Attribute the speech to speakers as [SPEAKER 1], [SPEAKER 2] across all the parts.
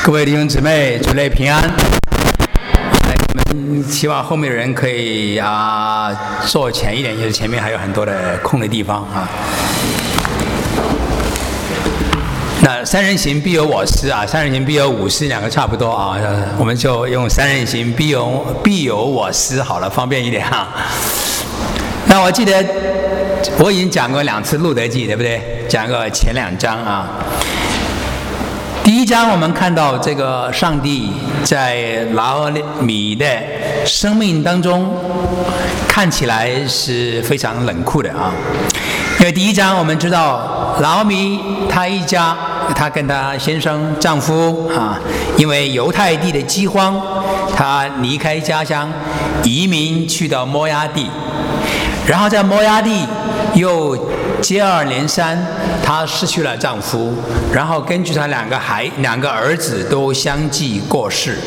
[SPEAKER 1] 各位弟兄姊妹，主内平安。我们希望后面的人可以坐前一点，因为前面还有很多的空的地方啊。那三人行必有我师啊，三人行必有吾师，两个差不多啊，我们就用三人行必有我师好了，方便一点啊。那我记得我已经讲过2次路德记，对不对？讲过前2章啊。第1章我们看到这个上帝在拿俄米的生命当中看起来是非常冷酷的啊，因为第1章我们知道拿俄米他一家，他跟他先生丈夫因为犹太地的饥荒，他离开家乡移民去到摩押地，然后在摩押地又接二连三，她失去了丈夫，然后根据她两个儿子都相继过世。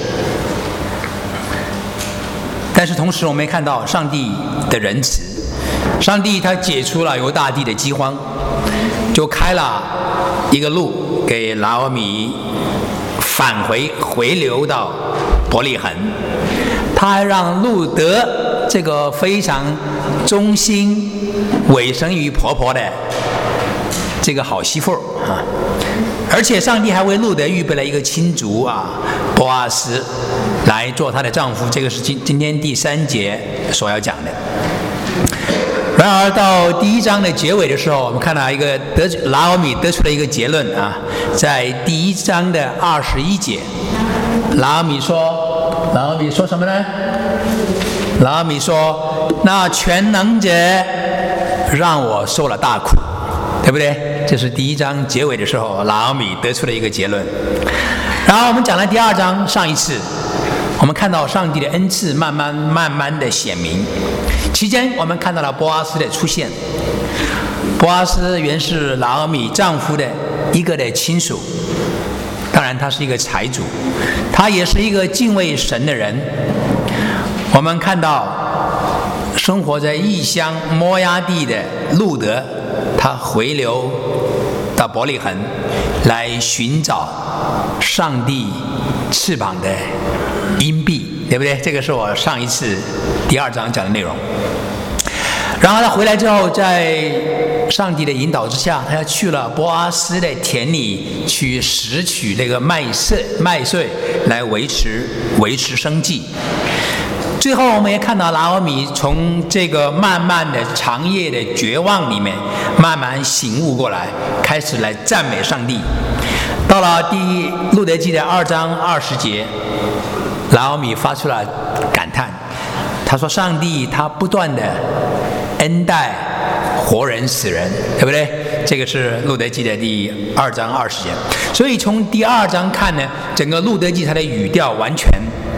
[SPEAKER 1] 但是同时我们也看到上帝的仁慈，上帝他解除了犹大地的饥荒，就开了一个路给拿俄米回流到伯利恒，他还让路得这个非常忠心委身于婆婆的这个好媳妇而且上帝还为路德预备了一个亲族波阿斯来做她的丈夫，这个是今天第3节所要讲的。然而到第1章的结尾的时候，我们看到拿俄米得出了一个结论在第1章的21节，拿俄米说什么呢？拿俄米说，那全能者让我受了大苦，对不对？这是第1章结尾的时候，拿俄米得出了一个结论。然后我们讲了第2章，上一次我们看到上帝的恩赐慢慢的显明，期间我们看到了波阿斯的出现。波阿斯原是拿俄米丈夫的一个的亲属，当然他是一个财主，他也是一个敬畏神的人。我们看到生活在异乡摩押地的路德，他回流到伯利恒来寻找上帝翅膀的荫庇，对不对？这个是我上一次第2章讲的内容。然后他回来之后，在上帝的引导之下，他去了波阿斯的田里去拾取这个麦穗来维持生计。最后我们也看到拿俄米从这个慢慢的长夜的绝望里面慢慢醒悟过来，开始来赞美上帝。到了路德记的2章20节，拿俄米发出了感叹，他说上帝他不断的恩待活人死人，对不对？这个是路德记的第2章20节。所以从第2章看呢，整个路德记它的语调完全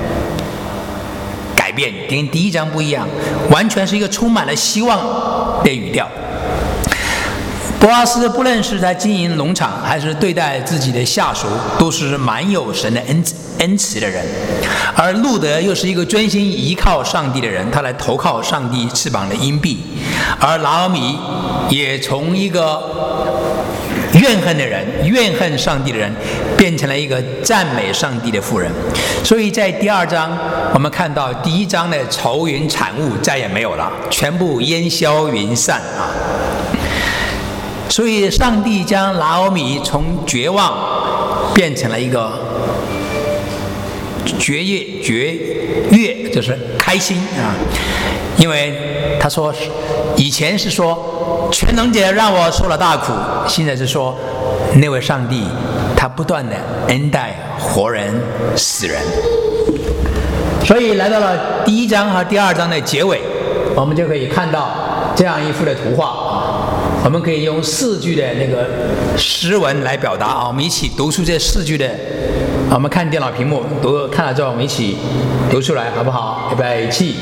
[SPEAKER 1] 改变，跟第1章不一样，完全是一个充满了希望的语调。波阿斯不论是在经营农场还是对待自己的下属，都是蛮有神的恩慈的人，而路德又是一个专心依靠上帝的人，他来投靠上帝翅膀的荫庇。而拿俄米也从一个怨恨的人，怨恨上帝的人，变成了一个赞美上帝的妇人。所以在第2章我们看到第1章的愁云惨雾再也没有了，全部烟消云散所以上帝将拿俄米从绝望变成了一个绝悦，就是开心因为他说以前是说全能者让我受了大苦，现在是说那位上帝他不断的恩待活人死人。所以来到了第1章和第2章的结尾，我们就可以看到这样一幅的图画我们可以用4句的那个诗文来表达我们一起读出这4句的。我们看电脑屏幕看了之后，我们一起读出来好不好？预备起！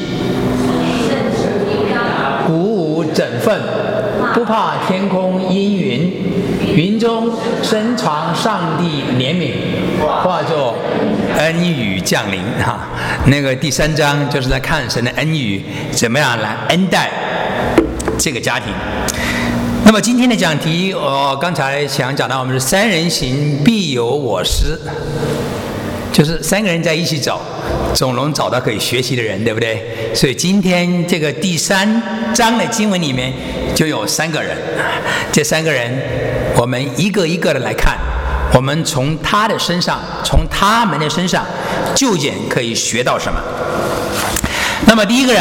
[SPEAKER 1] 鼓舞振奋，不怕天空阴云，云中深藏上帝怜悯，化作恩雨降临那个第3章就是在看神的恩雨怎么样来恩待这个家庭。那么今天的讲题，我刚才想讲到，我们是三人行必有我师。 就是3个人在一起走，总能找到可以学习的人，对不对？所以今天这个第3章的经文里面就有3个人，这3个人我们一个一个的来看，我们从他的身上，从他们的身上究竟可以学到什么。那么第一个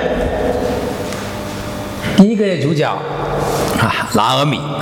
[SPEAKER 1] 的主角拿俄米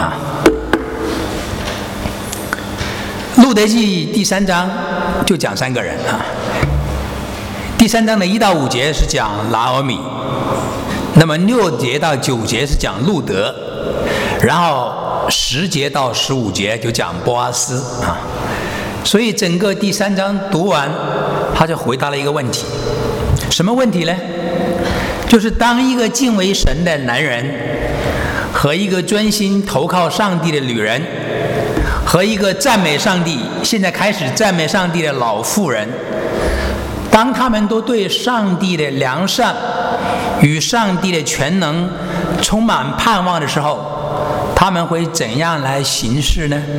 [SPEAKER 1] 路得记第3章就讲3个人第3章的1到5节是讲拿俄米，那么6节到9节是讲路得，然后10节到15节就讲波阿斯所以整个第3章读完，他就回答了一个问题，什么问题呢？就是当一个敬畏神的男人和一个专心投靠上帝的女人和一个赞美上帝，现在开始赞美上帝的老妇人，当他们都对上帝的良善与上帝的全能充满盼望的时候，他们会怎样来行事呢？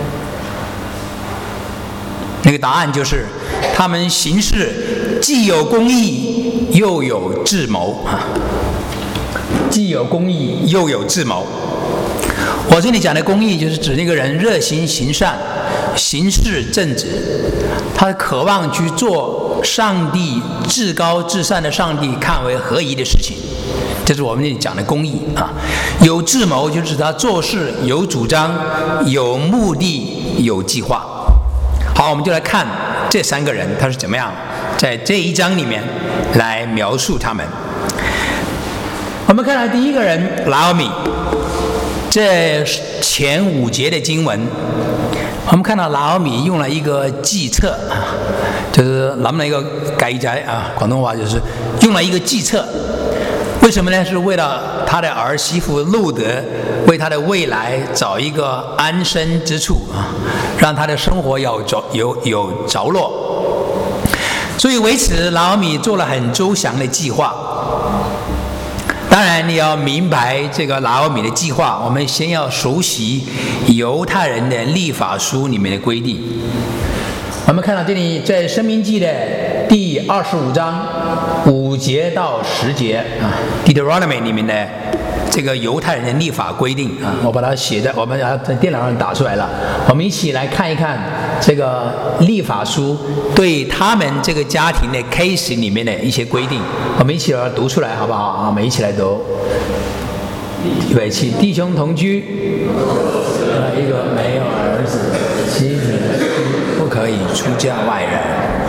[SPEAKER 1] 那个答案就是他们行事既有公义又有智谋既有公义又有智谋。我这里讲的公义就是指那个人热心行善，行事正直，他渴望去做上帝至高至善的上帝看为合宜的事情，这是我们这里讲的公义有智谋就是他做事有主张，有目的，有计划。好，我们就来看这3个人他是怎么样在这一章里面来描述他们。我们看到第一个人拿俄米，这前5节的经文，我们看到拿俄米用了一个计策就是咱们一个改摘广东话就是用了一个计策。为什么呢？是为了他的儿媳妇路得为他的未来找一个安身之处让他的生活有着落。所以为此拿俄米做了很周详的计划。当然你要明白这个拿俄米的计划，我们先要熟悉犹太人的律法书里面的规定。我们看到这里在申命记的第25章5节到10节Deuteronomy 里面的这个犹太人的律法规定我把它写在我们在电脑上打出来了，我们一起来看一看这个律法书对他们这个家庭的 case 里面的一些规定，我们一起来读出来好不好我们一起来读。预备起，弟兄同居，一个没有儿子妻子不可以出嫁外人，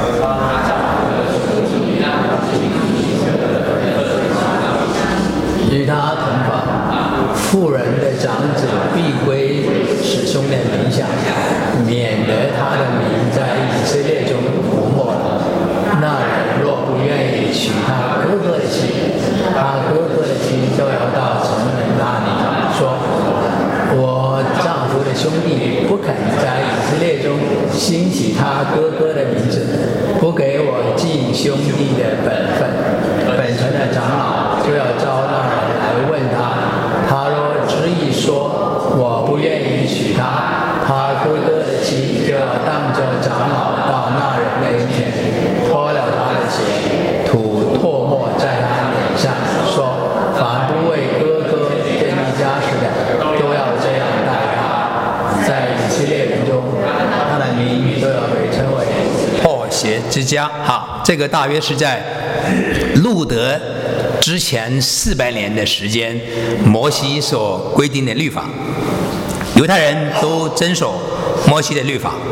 [SPEAKER 1] 与他同房，妇人的长子必归使兄的名下，免得他的名在以色列中涂抹了。那人若不愿意娶他哥哥的妻，他哥哥的妻就要到城门那里说，我丈夫的兄弟不肯在以色列中兴起他哥哥的名字，不给我尽兄弟的本分，本城的长老就要招那人来问他，他若执意说我不愿意娶他，他哥哥的妻就要当着长老到那人面前，脱了他的鞋，吐唾沫在他脸上，说凡不为哥哥建立家室的，都要这样待他。在以色列人中，他的名都要被称为破鞋之家。好，这个大约是在路得之前400年的时间，摩西所规定的律法，犹太人都遵守摩西的律法。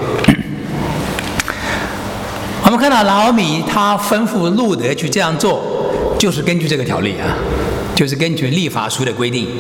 [SPEAKER 1] 我们看到拿俄米他吩咐路得去这样做，就是根据这个条例就是根据律法书的规定。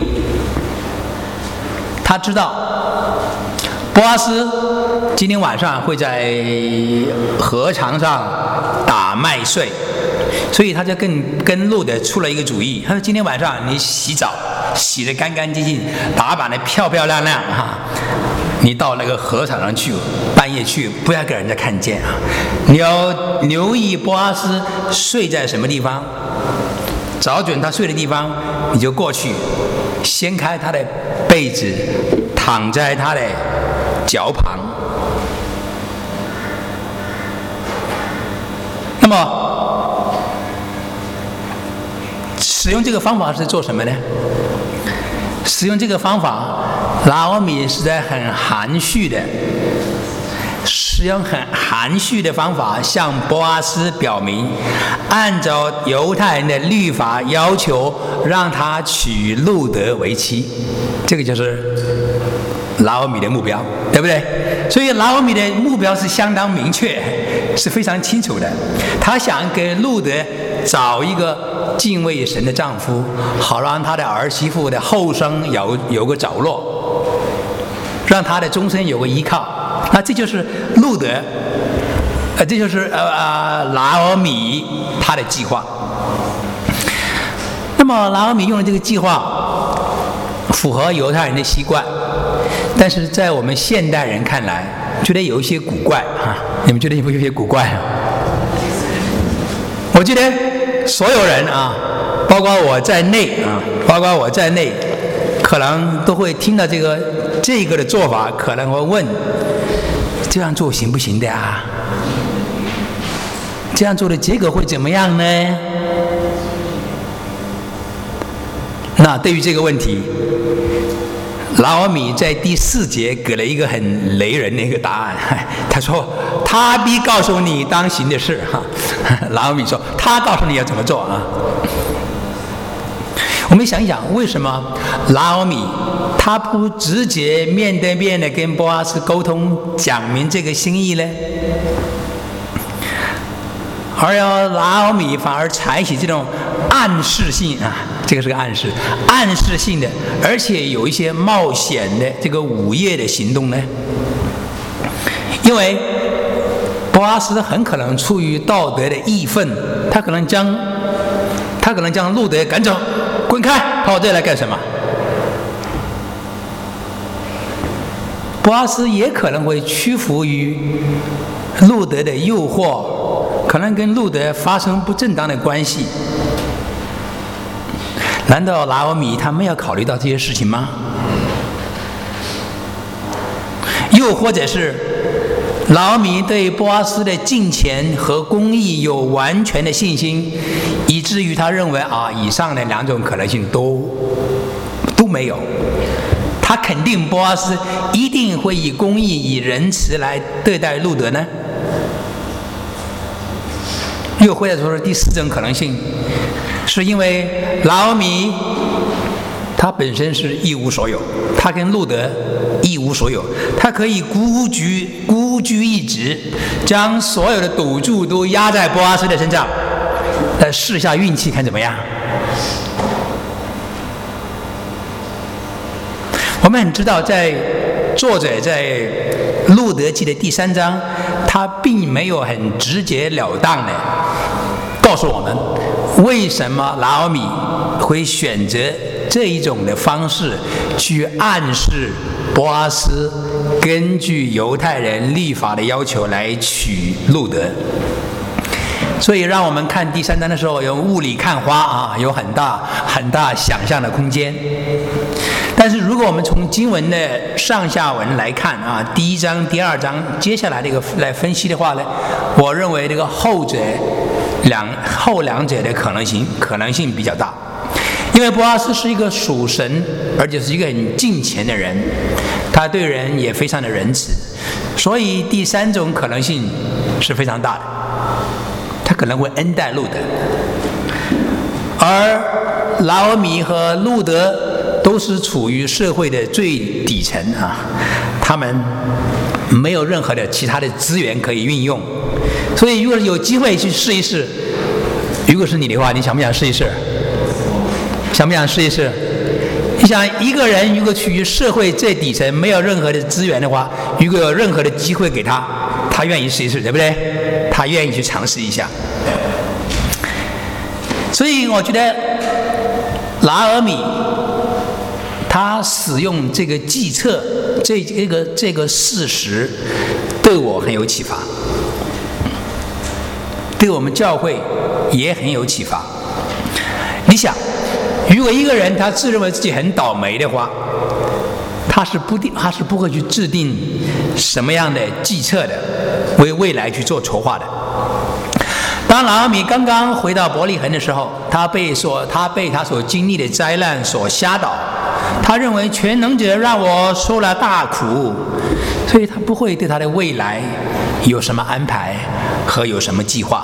[SPEAKER 1] 他知道波阿斯今天晚上会在禾场上打麦穗，所以他就跟路得出了一个主意，他说今天晚上你洗澡洗得干干净净，打扮得漂漂亮亮你到那个禾场上去，半夜去，不要给人家看见你要留意波阿斯睡在什么地方，找准他睡的地方，你就过去掀开他的被子，躺在他的脚旁， 那么使用这个方法是做什么呢？使用这个方法，拿俄米是在很含蓄的，使用很含蓄的方法向波阿斯表明，按照犹太人的律法要求，让他娶路德为妻。这个就是拿俄米的目标，对不对？所以拿俄米的目标是相当明确，是非常清楚的。他想给路德找一个敬畏神的丈夫，好让他的儿媳妇的后生有个着落，让他的终身有个依靠。那这就是路德，这就是拿俄米他的计划。那么拿俄米用的这个计划符合犹太人的习惯，但是在我们现代人看来，觉得有一些古怪啊。你们觉得有些古怪啊？我觉得所有人啊，包括我在内，可能都会听到这个的做法，可能会问：这样做行不行的啊？这样做的结果会怎么样呢？那对于这个问题，拿俄米在第4节给了一个很雷人的一个答案。他说：“他必告诉你当行的事。”拿俄米说：“他告诉你要怎么做啊？”我们想一想，为什么拿俄米他不直接面对面的跟波阿斯沟通，讲明这个心意呢？而要拿俄米反而采取这种暗示性啊，这个是个暗示性的，而且有一些冒险的这个午夜的行动呢？因为波阿斯很可能出于道德的义愤，他可能将路德赶走，滚开，跑我这来干什么？波阿斯也可能会屈服于路德的诱惑，可能跟路德发生不正当的关系。难道拿俄米他没有考虑到这些事情吗？又或者是拿俄米对波阿斯的敬虔和公义有完全的信心，以至于他认为以上的2种可能性都没有。他肯定波阿斯一定会以公义、以仁慈来对待路德呢？又或者说第4种可能性，是因为拿俄米他本身是一无所有，他跟路德一无所有，他可以孤居一职，将所有的赌注都压在波阿斯的身上，试下运气看怎么样。我们很知道，作者在路德记的第3章，他并没有很直截了当的告诉我们，为什么拿俄米会选择这一种的方式去暗示波阿斯根据犹太人律法的要求来娶路德。所以让我们看第3章的时候，用雾里看花有很大想象的空间。但是如果我们从经文的上下文来看第1章、第2章接下来这个来分析的话呢，我认为这个后两者的可能性比较大。因为波阿斯是一个属神，而且是一个很敬虔的人，他对人也非常的仁慈，所以第3种可能性是非常大的，他可能会恩待路德。而拿俄米和路德都是处于社会的最底层他们没有任何的其他的资源可以运用，所以如果有机会去试一试，如果是你的话，你想不想试一试？想不想试一试？你想一个人如果处于社会最底层，没有任何的资源的话，如果有任何的机会给他，他愿意试一试，对不对？他愿意去尝试一下。所以我觉得拿俄米他使用这个计策，这个事实对我很有启发，对我们教会也很有启发。你想，如果一个人他自认为自己很倒霉的话，他是不会去制定什么样的计策的，为未来去做筹划的。 当拿俄米刚刚回到伯利恒的时候，他被他所经历的灾难所吓倒，他认为全能者让我受了大苦，所以他不会对他的未来有什么安排和有什么计划。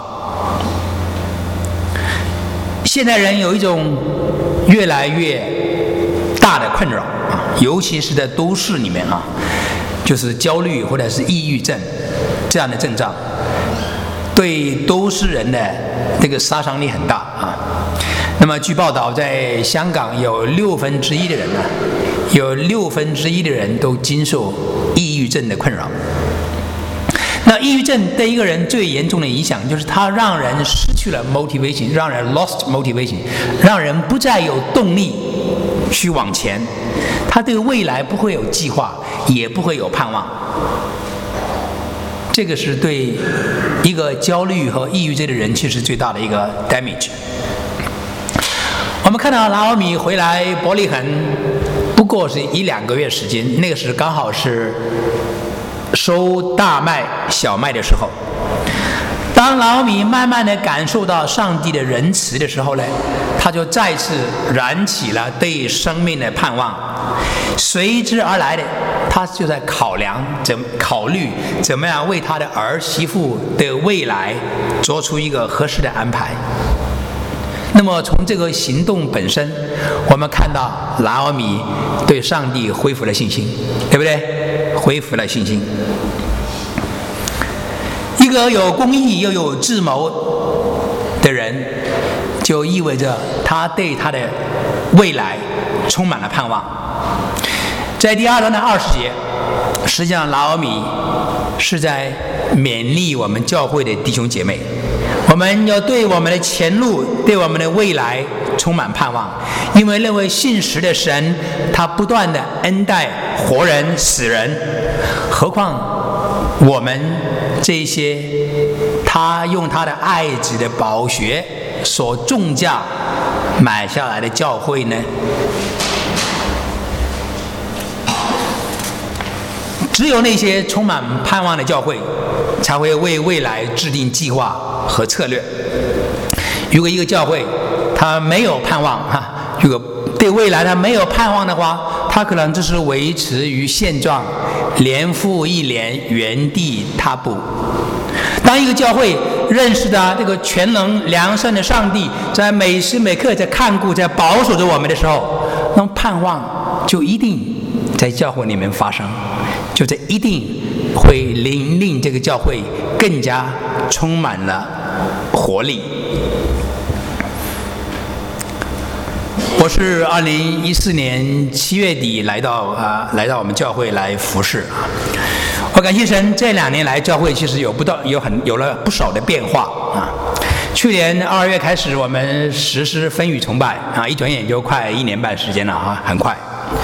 [SPEAKER 1] 现代人有一种越来越大的困扰啊，尤其是在都市里面啊，就是焦虑或者是抑郁症这样的症状，对都市人的这个杀伤力很大啊。那么据报道，在香港有1/6的人呢，有1/6的人都经受抑郁症的困扰。那抑郁症对一个人最严重的影响，就是它让人失去了 motivation， 让人 lost motivation， 让人不再有动力去往前，他对未来不会有计划，也不会有盼望。这个是对一个焦虑和抑郁症的人其实最大的一个 damage。我们看到拿俄米回来伯利恒，不过是1-2个月时间，那个时刚好是收大麦、小麦的时候。当拿俄米慢慢的感受到上帝的仁慈的时候呢，他就再次燃起了对生命的盼望。随之而来的，他就在考虑怎么样为他的儿媳妇的未来做出一个合适的安排。那么从这个行动本身，我们看到拿俄米对上帝恢复了信心，对不对？恢复了信心。一个有公义又有智谋的人，就意味着他对他的未来充满了盼望。在第2章的20节，实际上拿俄米是在勉励我们教会的弟兄姐妹，我们要对我们的前路、对我们的未来充满盼望，因为认为信实的神，他不断的恩待活人、死人，何况我们这些他用他的爱子的宝血所重价买下来的教会呢？只有那些充满盼望的教会，才会为未来制定计划和策略。如果一个教会它没有盼望如果对未来它没有盼望的话，它可能只是维持于现状，年复一年，原地踏步。当一个教会认识到这个全能良善的上帝在每时每刻在看顾、在保守着我们的时候，那么盼望就一定在教会里面发生，就这一定会令这个教会更加充满了活力。我是2014年7月底来到我们教会来服侍。我感谢神，这2年来教会其实有了不少的变化啊。去年2月开始，我们实施分语崇拜一转眼就快1年半时间了很快。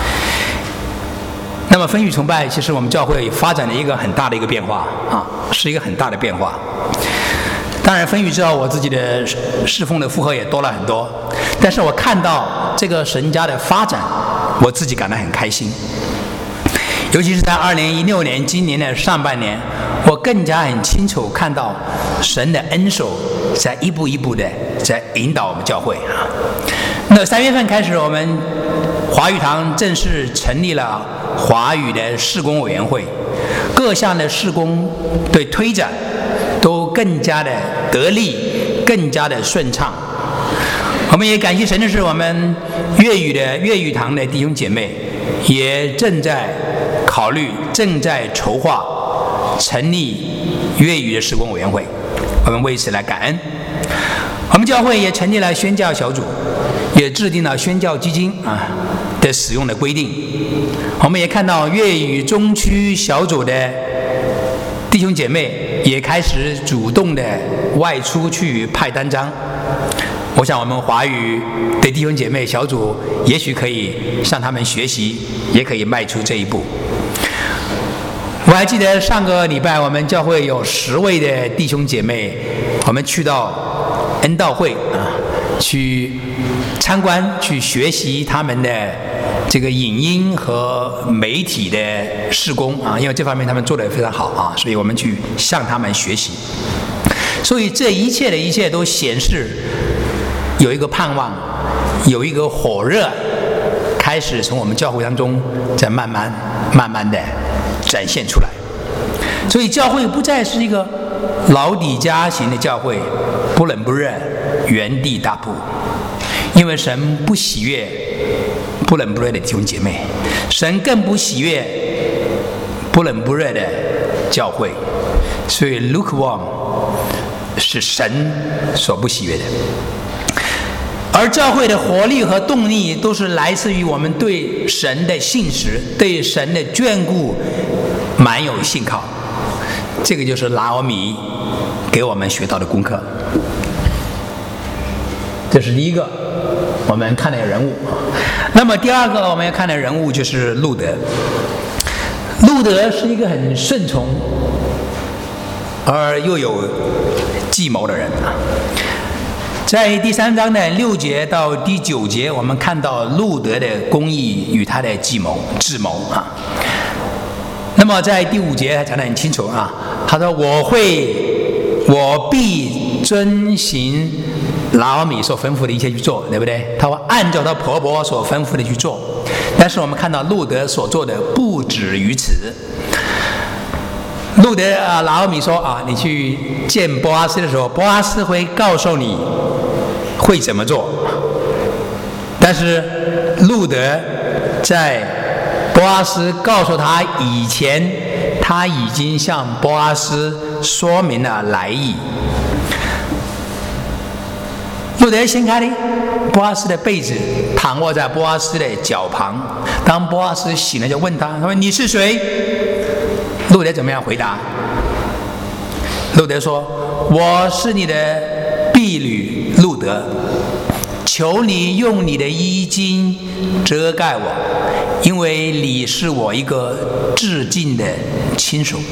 [SPEAKER 1] 那么分语崇拜其实我们教会发展了一个很大的一个变化是一个很大的变化。当然分语之后，我自己的侍奉的负荷也多了很多，但是我看到这个神家的发展，我自己感到很开心。尤其是在2016年今年的上半年，我更加很清楚看到神的恩手在一步一步的在引导我们教会那3月份开始，我们华语堂正式成立了华语的事工委员会，各项的事工对推展都更加的得力，更加的顺畅。我们也感谢神的是，我们粤语堂的弟兄姐妹也正在考虑、正在筹划成立粤语的事工委员会，我们为此来感恩。我们教会也成立了宣教小组，也制定了宣教基金的使用的规定。我们也看到粤语中区小组的弟兄姐妹也开始主动的外出去派单张。我想我们华语的弟兄姐妹小组也许可以向他们学习，也可以迈出这一步。我还记得上个礼拜我们教会有10位的弟兄姐妹，我们去到恩道会去参观，去学习他们的这个影音和媒体的事工因为这方面他们做得非常好所以我们去向他们学习。 所以这一切的一切都显示有一个盼望，有一个火热开始从我们教会当中在慢慢的展现出来。所以教会不再是一个老底家型的教会，不冷不热，原地踏步。因为神不喜悦不冷不热的弟兄姐妹，神更不喜悦不冷不热的教会。所以 lukewarm 是神所不喜悦的。而教会的活力和动力都是来自于我们对神的信实，对神的眷顾满有信靠。这个就是拿俄米给我们学到的功课。这是第一个我们看的人物。那么第二个我们要看的人物就是路德。路德是一个很顺从而又有计谋的人啊。在第3章的6节到第9节，我们看到路德的公义与他的智谋啊。那么在第5节他讲得很清楚啊，他说我必遵行拿俄米所吩咐的一切去做，对不对？他会按照他婆婆所吩咐的去做。但是我们看到路德所做的不止于此。路德拿俄米说啊，你去见波阿斯的时候，波阿斯会告诉你会怎么做。但是路德在波阿斯告诉他以前，他已经向波阿斯说明了来意。路德掀开波阿斯的被子，躺卧在波阿斯的脚旁。当波阿斯醒了，就问他说：“你是谁？”路德怎么样回答？路德说：“我是你的婢女路德，求你用你的衣襟遮盖我，因为你是我一个至近的亲属。”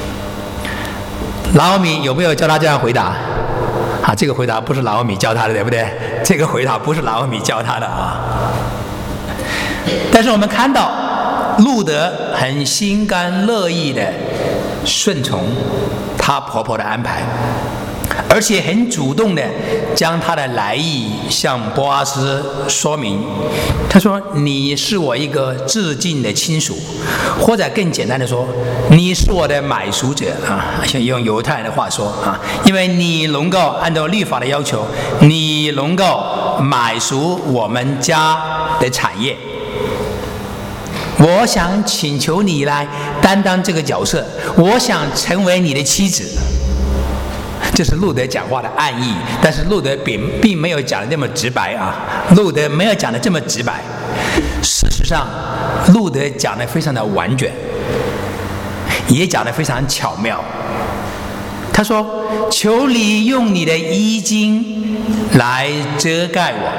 [SPEAKER 1] 拿俄米有没有教他这样回答？这个回答不是拿俄米教他的，对不对？这个回答不是拿俄米教他的啊。但是我们看到路德很心甘乐意的顺从她婆婆的安排，而且很主动的将她的来意向波阿斯说明。他说：“你是我一个至近的亲属，或者更简单的说，你是我的买赎者啊。用犹太人的话说啊，因为你能够按照律法的要求，你能够买赎我们家的产业。我想请求你来担当这个角色，我想成为你的妻子。”这是路德讲话的暗意，但是路德并没有讲的这么直白啊。路德没有讲的这么直白，事实上，路德讲的非常的婉转，也讲的非常巧妙。他说：“求你用你的衣襟来遮盖我。”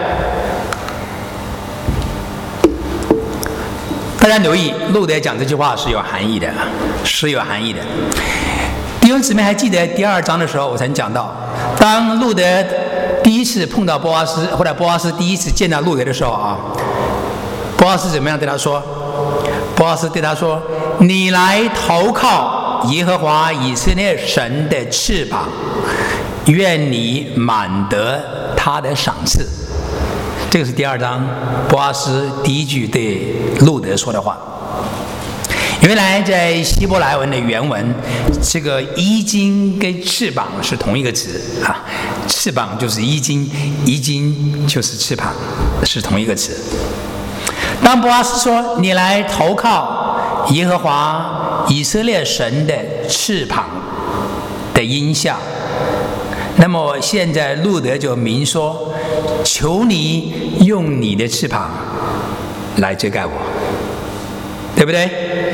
[SPEAKER 1] 大家留意，路德讲这句话是有含义的，是有含义的。弟兄姊妹还记得第2章的时候，我曾讲到，当路德第一次碰到波阿斯，或者波阿斯第一次见到路德的时候啊，波阿斯怎么样对他说？波阿斯对他说：“你来投靠耶和华以色列神的翅膀，愿你满得他的赏赐。”这个是第2章波阿斯第一句对路德说的话。原来在希伯来文的原文，这个衣襟跟翅膀是同一个词啊，翅膀就是衣襟，衣襟就是翅膀，是同一个词。当波阿斯说：“你来投靠耶和华以色列神的翅膀”的音效，那么现在路德就明说：“求你用你的翅膀来遮盖我。”对不对？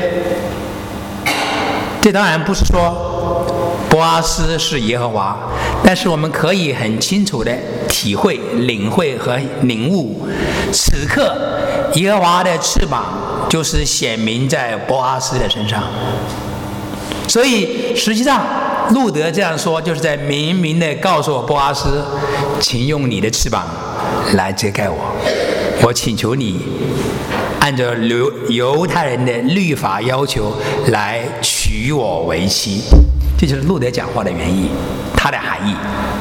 [SPEAKER 1] 这当然不是说波阿斯是耶和华，但是我们可以很清楚的体会、领会和领悟，此刻耶和华的翅膀就是显明在波阿斯的身上。所以实际上路德这样说，就是在明明的告诉波阿斯：“请用你的翅膀来遮盖我，我请求你按照犹太人的律法要求来娶我为妻。” 这就是路德讲话的原意，它的含义。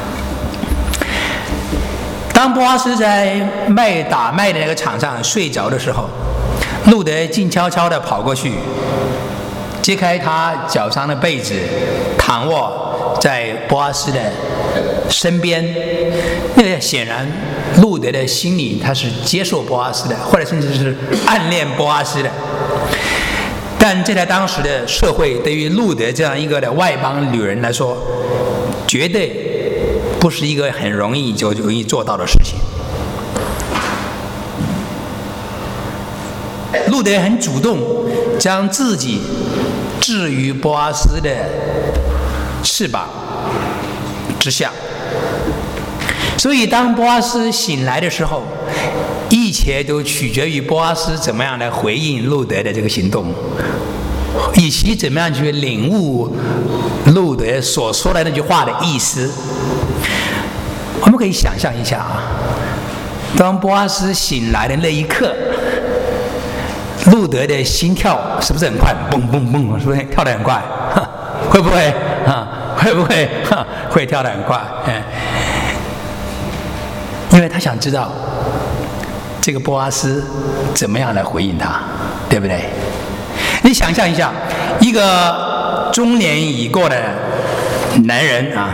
[SPEAKER 1] 当波阿斯在打麦的那个场上睡着的时候，路德静悄悄地跑过去，揭开他脚上的被子，躺卧在波阿斯的身边。那个显然路德的心里他是接受波阿斯的，或者甚至是暗恋波阿斯的。但这在当时的社会，对于路德这样一个的外邦女人来说，绝对不是一个很容易做到的事情。路德很主动将自己置于波阿斯的翅膀之下，所以当波阿斯醒来的时候，一切都取决于波阿斯怎么样来回应路德的这个行动，以及怎么样去领悟路德所说的那句话的意思。我们可以想象一下啊，当波阿斯醒来的那一刻，路德的心跳是不是很快？蹦蹦蹦，是不是跳得很快？会不会会不会会跳得很快？因为他想知道这个波阿斯怎么样来回应他，对不对？你想象一下，一个中年已过的男人啊，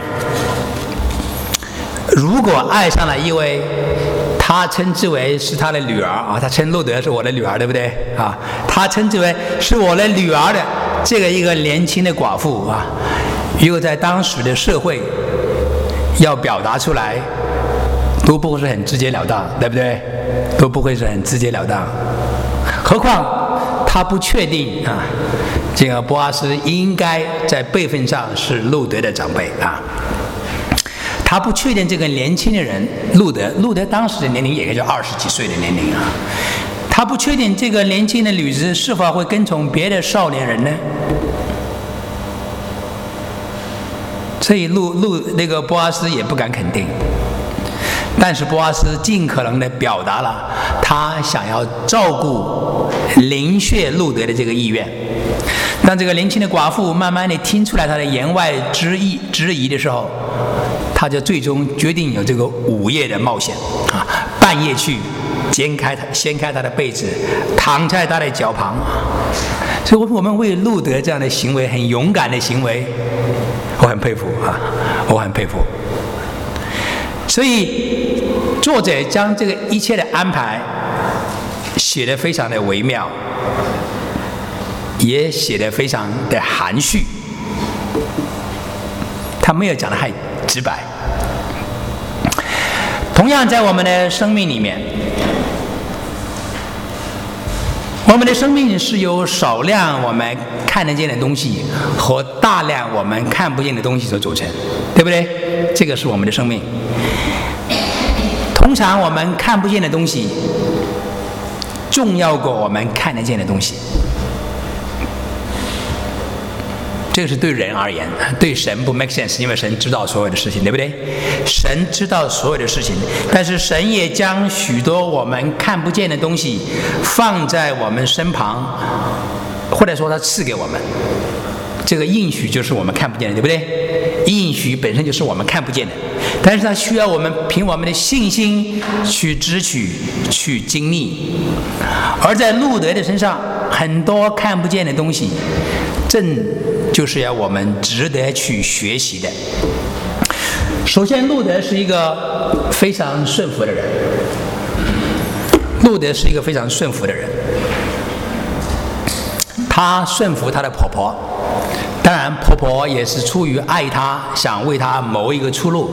[SPEAKER 1] 如果爱上了一位他称之为是他的女儿啊，他称路德是我的女儿，对不对啊？他称之为是我的女儿的这个一个年轻的寡妇啊，如果在当时的社会要表达出来，都不会是很直截了当，对不对？都不会是很直截了当。何况他不确定啊，这个波阿斯应该在辈分上是路德的长辈啊。他不确定这个年轻的人路德当时的年龄也就20几岁的年龄啊，他不确定这个年轻的女子是否会跟从别的少年人呢？所以那个波阿斯也不敢肯定，但是波阿斯尽可能的表达了他想要照顾灵血路德的这个意愿。当这个年轻的寡妇慢慢的听出来他的言外之意的时候，他就最终决定有这个午夜的冒险啊，半夜去掀开他的被子，躺在他的脚旁。所以我们为路德这样的行为，很勇敢的行为，我很佩服啊，我很佩服。所以作者将这个一切的安排写得非常的微妙，也写得非常的含蓄，他没有讲得太直白。同样在我们的生命里面，我们的生命是由少量我们看得见的东西和大量我们看不见的东西所组成，对不对？这个是我们的生命。通常我们看不见的东西重要过我们看得见的东西，这个是对人而言，对神不 make sense， 因为神知道所有的事情，对不对？神知道所有的事情，但是神也将许多我们看不见的东西放在我们身旁，或者说他赐给我们。这个应许就是我们看不见的，对不对？应许本身就是我们看不见的，但是它需要我们凭我们的信心去支取、去经历。而在路德的身上，很多看不见的东西，正就是要我们值得去学习的。首先，路德是一个非常顺服的人。路德是一个非常顺服的人，他顺服他的婆婆。当然，婆婆也是出于爱他，想为他谋一个出路。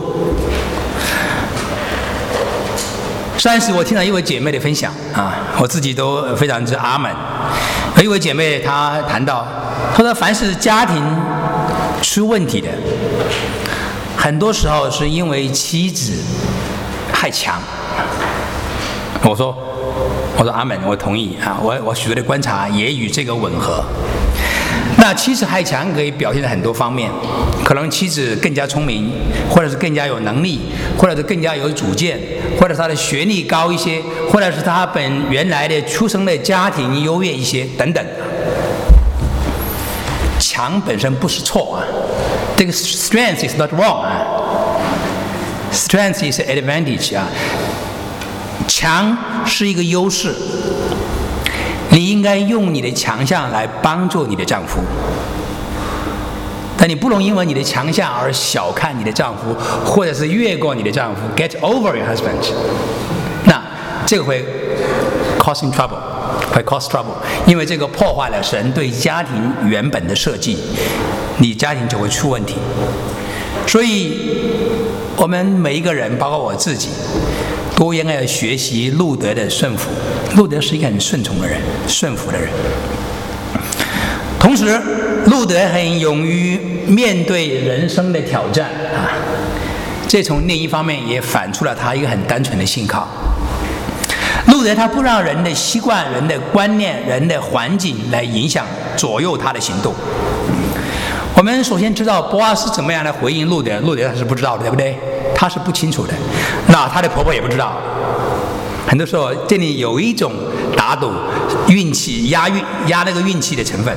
[SPEAKER 1] 上一次我听到一位姐妹的分享啊，我自己都非常之阿门。有一位姐妹她谈到，她说凡是家庭出问题的，很多时候是因为妻子害强。我说阿门，我同意啊，我许多的观察也与这个吻合。那妻子害强可以表现在很多方面，可能妻子更加聪明，或者是更加有能力，或者是更加有主见，或者是她的学历高一些，或者是她原来的出生的家庭优越一些等等。强本身不是错啊， 这个 strength is not wrong 啊 ，strength is an advantage 啊，强是一个优势，你应该用你的强项来帮助你的丈夫。但你不能因为你的强项而小看你的丈夫，或者是越过你的丈夫 ，get over your husband。那这个会 causing trouble， 会 cause trouble， 因为这个破坏了神对家庭原本的设计，你家庭就会出问题。所以，我们每一个人，包括我自己，都应该要学习路德的顺服。路德是一个很顺从的人，顺服的人。同时，路德很勇于面对人生的挑战啊，这从另一方面也反出了他一个很单纯的信靠。路德他不让人的习惯、人的观念、人的环境来影响左右他的行动。我们首先知道波阿斯怎么样来回应路德，路德他是不知道的，对不对？他是不清楚的，那他的婆婆也不知道。很多时候这里有一种打赌、运气、压那个运气的成分。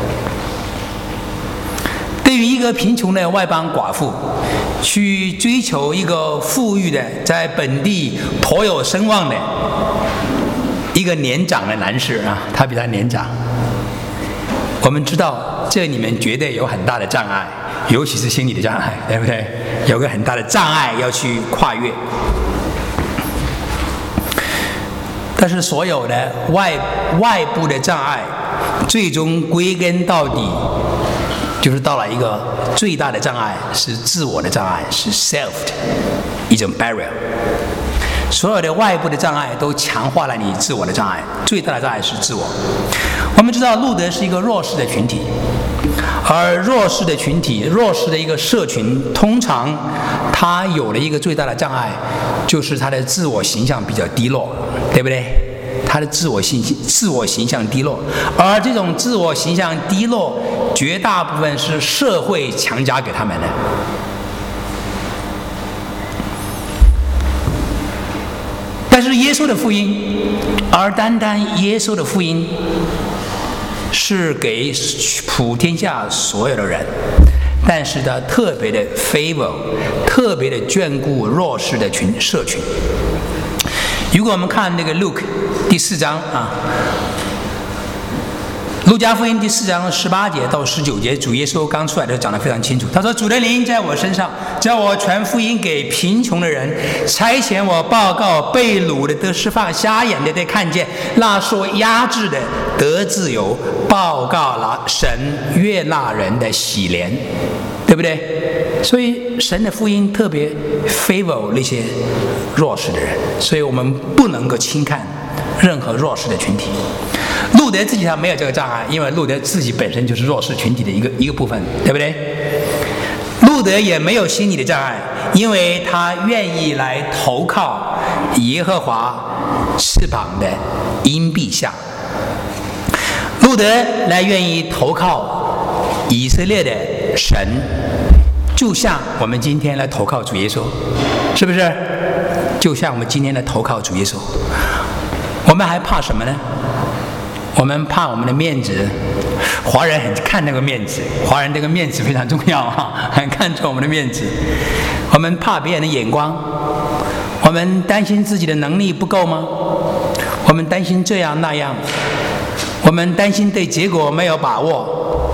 [SPEAKER 1] 对于一个贫穷的外邦寡妇，去追求一个富裕的、在本地颇有声望的一个年长的男士啊，他比他年长。我们知道这里面绝对有很大的障碍，尤其是心理的障碍，对不对？有个很大的障碍要去跨越。但是所有的外部的障碍，最终归根到底，就是到了一个最大的障碍，是自我的障碍，是 self 的一种 barrier。所有的外部的障碍都强化了你自我的障碍，最大的障碍是自我。我们知道路德是一个弱势的群体，而弱势的群体、弱势的一个社群，通常他有了一个最大的障碍，就是他的自我形象比较低落，对不对？他的自我形象低落，而这种自我形象低落，绝大部分是社会强加给他们的。但是耶稣的福音，而单单耶稣的福音，是给普天下所有的人，但是他特别的 favor， 特别的眷顾弱势的社群。如果我们看那个 Luke 第4章啊，路加福音第4章18节到19节，主耶稣刚出来的时候讲得非常清楚。他说：“主的灵在我身上，叫我传福音给贫穷的人，差遣我报告被掳的得释放，瞎眼的得看见，那受压制的得自由，报告了神悦纳人的喜怜。”对不对？所以神的福音特别 favor 那些弱势的人，所以我们不能够轻看任何弱势的群体。路德自己他没有这个障碍，因为路德自己本身就是弱势群体的一个部分，对不对？路德也没有心理的障碍，因为他愿意来投靠耶和华翅膀的荫蔽下。路德来愿意投靠以色列的神，就像我们今天来投靠主耶稣，是不是？就像我们今天来投靠主耶稣，我们还怕什么呢？我们怕我们的面子，华人很看那个面子，华人这个面子非常重要啊，很看重我们的面子。我们怕别人的眼光，我们担心自己的能力不够吗？我们担心这样那样，我们担心对结果没有把握。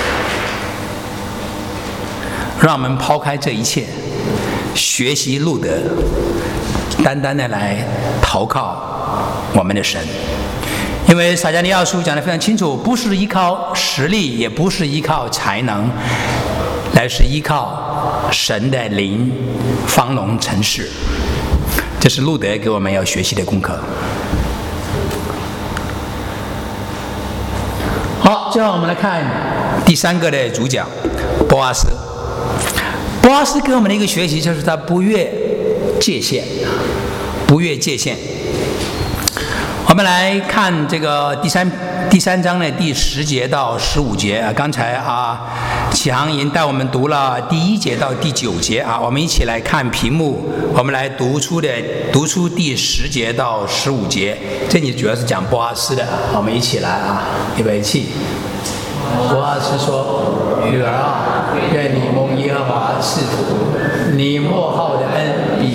[SPEAKER 1] 让我们抛开这一切，学习路德，单单的来投靠我们的神。因为撒迦利亚书讲得非常清楚，不是依靠实力，也不是依靠才能，乃是依靠神的灵方能成事。这是路德给我们要学习的功课。好，接下来我们来看第3个的主角波阿斯。波阿斯给我们的一个学习就是他不越界限，不越界限。我们来看这个第三章的第10节到15节啊。刚才启航已经带我们读了第1节到第9节啊。我们一起来看屏幕，我们来读出第10节到15节。这里主要是讲波阿斯的，我们一起来预备起。波阿斯说：“女儿啊，愿你蒙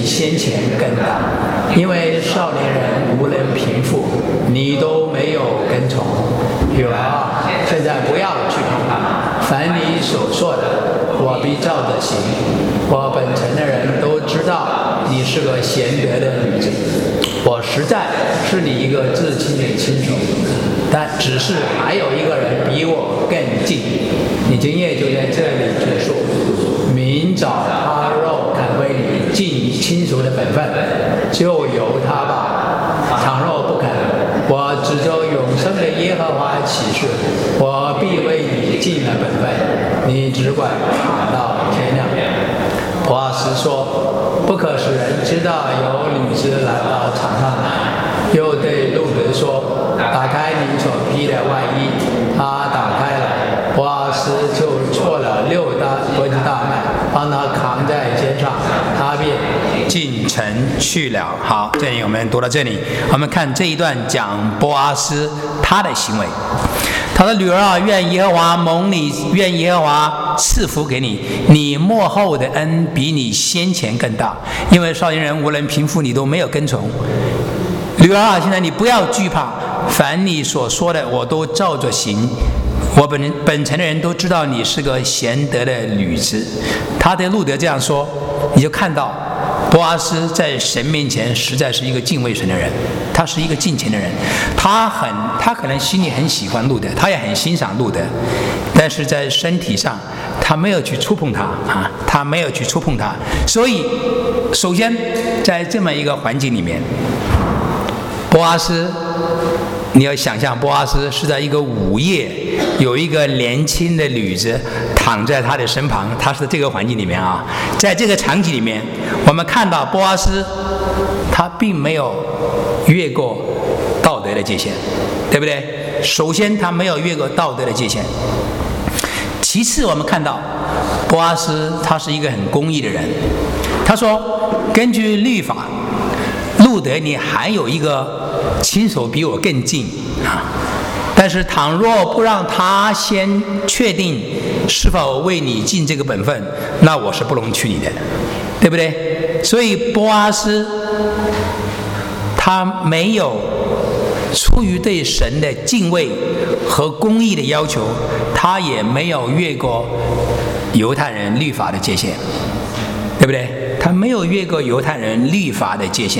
[SPEAKER 1] 先前更大，因为少年人无人平复，你都没有跟从。女儿，现在不要惧怕，凡你所说的，我必照着行。我本城的人都知道你是个贤德的女子，我实在是你一个至亲的亲属，但只是还有一个人比我更近。你今夜就在这里结束，明早他若肯为你尽亲属的本分，就由他吧；倘若不肯，我指着永生的耶和华起誓，我必为你尽了本分，你只管打到天亮。波阿斯说：“不可使人知道有女子来到场上来。”又对路德说：“打开你所披的外衣。”他打开了，波阿斯就错了6拨大麦，帮他扛在肩上，他便进城去了。好，这里我们读到这里，我们看这一段讲波阿斯他的行为。他的女儿啊，愿耶和华蒙你，愿耶和华赐福给你，你末后的恩比你先前更大，因为少年人无人平复，你都没有跟从。女儿啊，现在你不要惧怕，凡你所说的我都照着行。我本城的人都知道你是个贤德的女子。他对路德这样说，你就看到波阿斯在神面前实在是一个敬畏神的人，他是一个敬虔的人。他可能心里很喜欢路德，他也很欣赏路德，但是在身体上他没有去触碰他啊，他没有去触碰他。所以，首先在这么一个环境里面，波阿斯，你要想象波阿斯是在一个午夜，有一个年轻的女子躺在他的身旁，他是在这个环境里面啊，在这个场景里面，我们看到波阿斯他并没有越过道德的界限，对不对？首先他没有越过道德的界限，其次我们看到波阿斯他是一个很公义的人。他说根据律法，路德你还有一个亲属比我更近啊，但是倘若不让他先确定是否为你尽这个本分，那我是不容娶你的，对不对？所以波阿斯他没有出于对神的敬畏和公义的要求，他也没有越过犹太人律法的界限，对不对？他没有越过犹太人律法的界限。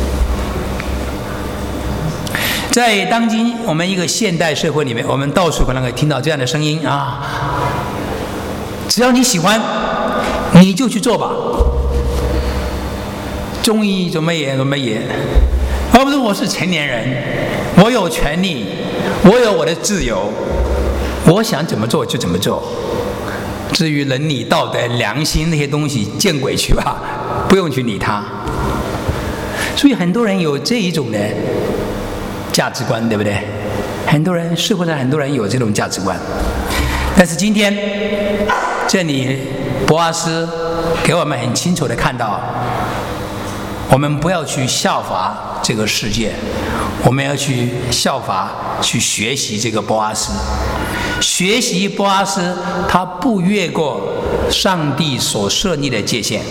[SPEAKER 1] 在当今我们一个现代社会里面，我们到处可能可以听到这样的声音啊，只要你喜欢你就去做吧，中意怎么演怎么演，而不是我是成年人，我有权利，我有我的自由，我想怎么做就怎么做。至于伦理道德良心那些东西，见鬼去吧，不用去理它。所以很多人有这一种的价值观，对不对？很多人社会上很多人有这种价值观，但是今天这里波阿斯给我们很清楚的看到，我们不要去效法这个世界，我们要去效法去学习这个波阿斯。学习波阿斯，他不越过上帝所设立的界限。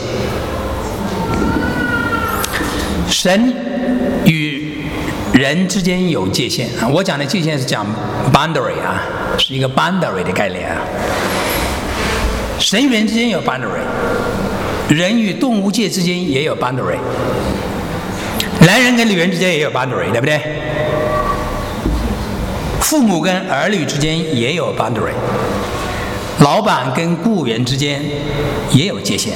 [SPEAKER 1] 神与人之间有界限啊，我讲的界限是讲 boundary 啊，是一个 boundary 的概念啊。神与人之间有 boundary， 人与动物界之间也有 boundary， 男人跟女人之间也有 boundary， 对不对？父母跟儿女之间也有 boundary， 老板跟雇员之间也有界限。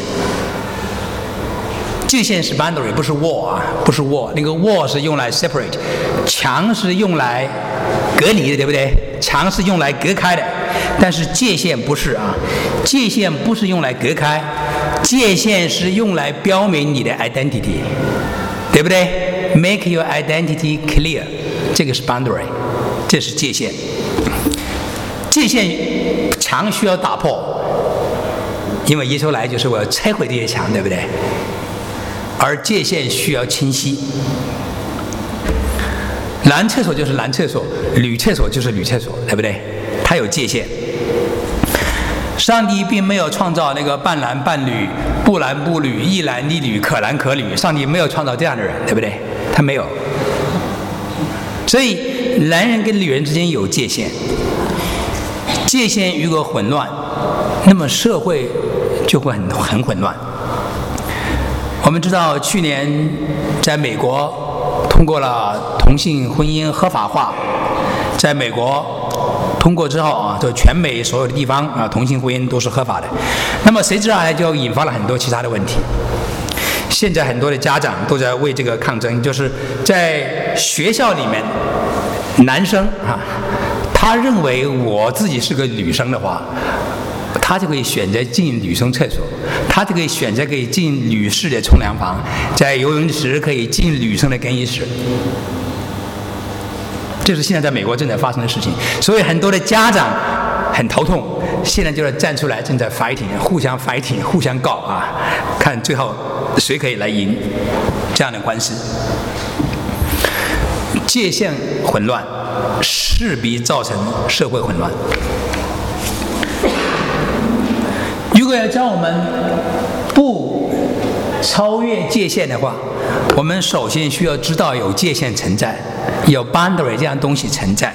[SPEAKER 1] 界限是 boundary， 不是 wall 啊，不是 wall。那个 wall 是用来 separate， 墙是用来隔离的，对不对？墙是用来隔开的，但是界限不是啊，界限不是用来隔开，界限是用来标明你的 identity， 对不对？ Make your identity clear， 这个是 boundary。这是界限，界限墙需要打破，因为耶稣来就是我要拆毁这些墙，对不对？而界限需要清晰，男厕所就是男厕所，女厕所就是女厕所，对不对？它有界限。 上帝并没有创造那个半男半女、不男不女、一男一女、可男可女，上帝没有创造这样的人，对不对？他没有。所以男人跟女人之间有界限，界限如果混乱，那么社会就会很混乱。我们知道去年在美国通过了同性婚姻合法化，在美国通过之后啊，就全美所有的地方啊，同性婚姻都是合法的。那么随之而来就引发了很多其他的问题。现在很多的家长都在为这个抗争，就是在学校里面，男生啊，他认为我自己是个女生的话，他就可以选择进女生厕所，他就可以选择可以进女士的冲凉房，在游泳池可以进女生的更衣室。这是现在在美国正在发生的事情，所以很多的家长很头痛，现在就是站出来正在 fighting， 互相 fighting， 互相告啊，看最后谁可以来赢这样的官司。界限混乱势必造成社会混乱。如果要教我们不超越界限的话，我们首先需要知道有界限存在，有 boundary 这样东西存在。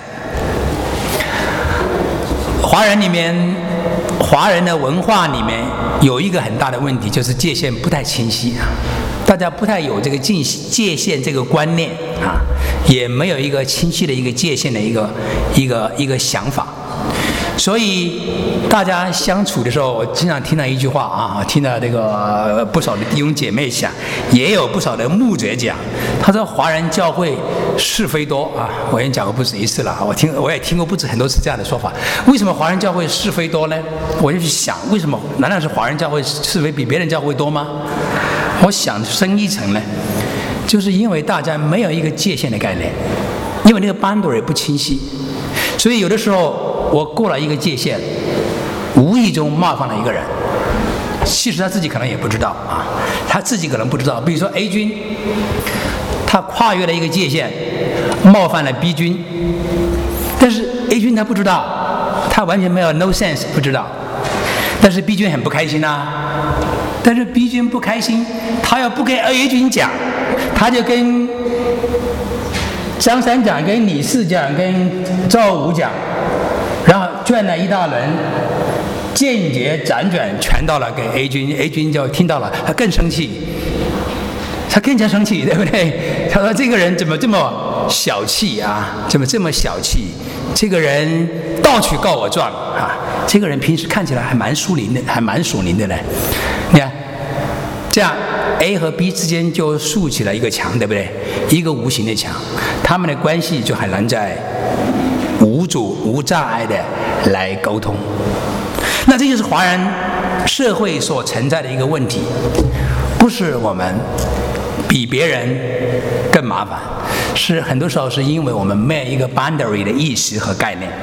[SPEAKER 1] 华人里面，华人的文化里面有一个很大的问题，就是界限不太清晰，大家不太有这个界限这个观念啊，也没有一个清晰的一个界限的一个想法。所以大家相处的时候，我经常听到一句话啊，听到这个不少的弟兄姐妹讲，也有不少的牧者讲，他说华人教会是非多啊。我已经讲过不止一次了，我也听过不止很多次这样的说法。为什么华人教会是非多呢？我就去想，为什么？难道是华人教会是非比别人教会多吗？我想深一层呢，就是因为大家没有一个界限的概念，因为那个 boundary 不清晰，所以有的时候我过了一个界限，无意中冒犯了一个人，其实他自己可能也不知道啊，他自己可能不知道。比如说 A 君，他跨越了一个界限，冒犯了 B 君，但是 A 君他不知道，他完全没有 no sense 不知道，但是 B 君很不开心啊。但是 B 君不开心，他要不跟 A 君讲，他就跟张三讲，跟李四讲，跟赵五讲，然后转了一大轮，间接辗转全到了给 A 君 ，A 君就听到了，他更生气，他更加生气，对不对？他说这个人怎么这么小气啊？怎么这么小气？这个人到处告我状啊！这个人平时看起来还蛮属灵的，还蛮属灵的呢。你看，这样 A 和 B 之间就竖起了一个墙，对不对？一个无形的墙，他们的关系就很难在无阻无障碍的来沟通。那这就是华人社会所存在的一个问题，不是我们比别人更麻烦，是很多时候是因为我们没有一个 boundary 的意识和概念。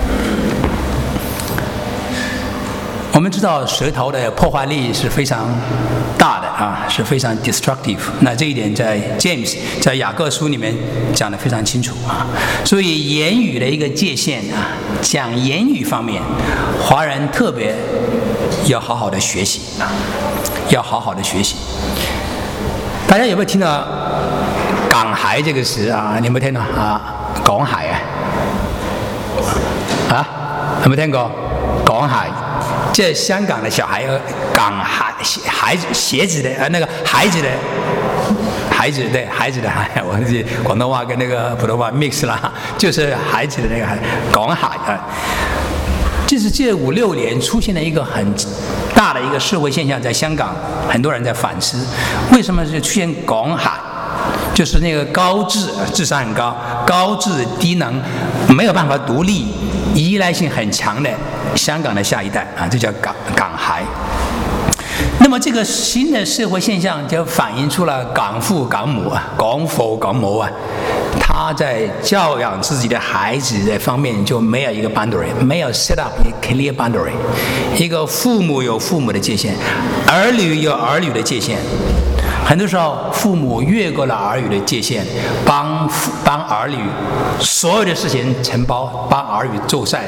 [SPEAKER 1] 我们知道舌头的破坏力是非常大的啊，是非常 destructive。那这一点在 James 在雅各书里面讲得非常清楚啊。所以言语的一个界限啊，讲言语方面，华人特别要好好的学习啊，要好好的学习。大家有没有听到港孩这个词啊？你有没有听到啊？港孩啊？有没有听过港孩？这香港的小孩，港孩子鞋子的那个孩子的对孩子的孩，我是广东话跟那个普通话 mix 了，就是孩子的那个港孩啊。就是这5、6年出现了一个很大的一个社会现象，在香港很多人在反思，为什么是出现港孩？就是那个高智商很高、高智低能，没有办法独立、依赖性很强的香港的下一代啊，这叫港孩。那么这个新的社会现象就反映出了港父港母啊，港父港母啊，他在教养自己的孩子的方面就没有一个 boundary， 没有 set up a clear boundary。一个父母有父母的界限，儿女有儿女的界限。 很多时候父母越过了儿女的界限，帮儿女所有的事情承包，帮儿女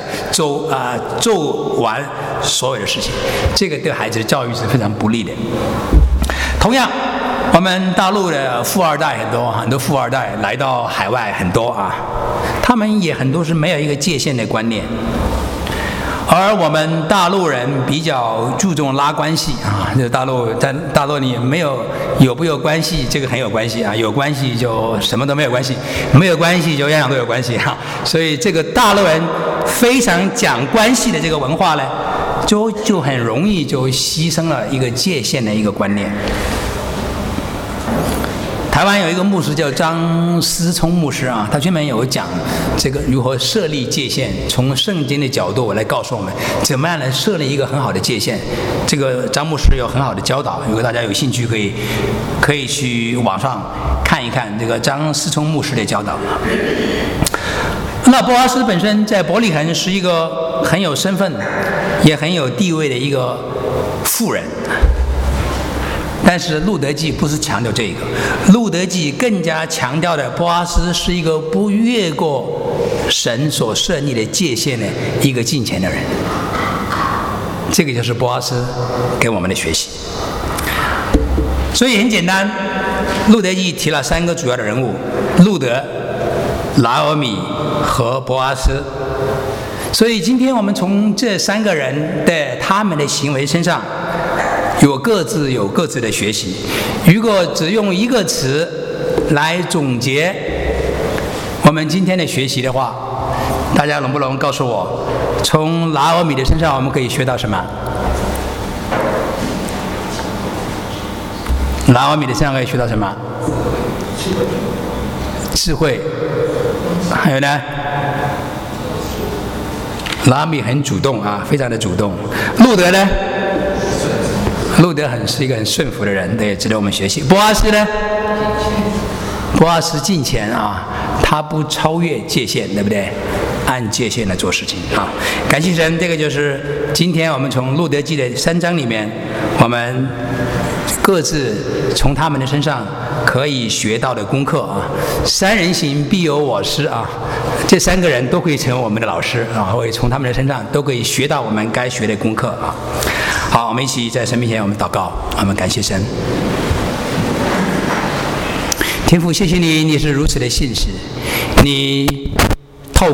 [SPEAKER 1] 做完所有的事情，这个对孩子的教育是非常不利的。同样，我们大陆的富二代很多富二代来到海外很多啊，他们也很多是没有一个界限的观念。而我们大陆人比较注重拉关系啊，在大陆里有不有关系，这个很有关系啊，有关系就什么都没有关系，没有关系就样样都有关系啊。所以这个大陆人非常讲关系的这个文化呢，就很容易就牺牲了一个界限的一个观念。台湾有一个牧师叫张思聪牧师啊，他专门有讲这个如何设立界限，从圣经的角度来告诉我们怎么样来设立一个很好的界限。这个张牧师有很好的教导，如果大家有兴趣可以去网上看一看这个张思聪牧师的教导。那波阿斯本身在伯利恒是一个很有身份也很有地位的一个富人，但是路德记不是强调这个，路德记更加强调的波阿斯是一个不越过神所设立的界限的一个敬虔的人。这个就是波阿斯给我们的学习。所以很简单，路德记提了3个主要的人物：路德、拿俄米和波阿斯。所以今天我们从这3个人的他们的行为身上有各自的学习。如果只用一个词来总结我们今天的学习的话，大家能不能告诉我，从拿俄米的身上我们可以学到什么？拿俄米的身上可以学到什么？智慧。还有呢？拿俄米很主动啊，非常的主动。路德呢？路德是一个很顺服的人，对，值得我们学习。波阿斯呢？波阿斯敬虔啊，他不超越界限，对不对？按界限来做事情啊。感谢神，这个就是今天我们从路德记的3章里面，我们各自从他们的身上可以学到的功课啊。3人行必有我师啊，这3个人都可以成为我们的老师啊，会从他们的身上都可以学到我们该学的功课啊。好，我们一起在神面前我们祷告，我们感谢神。天父，谢谢你，你是如此的信实，你